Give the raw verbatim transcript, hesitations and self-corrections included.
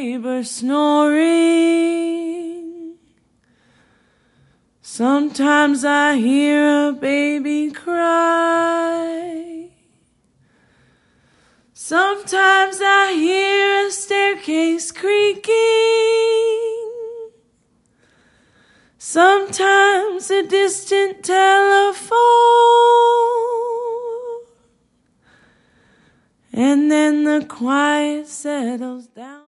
neighbor snoring. Sometimes I hear a baby cry. Sometimes I hear a staircase creaking. Sometimes a distant telephone. And then the quiet settles down.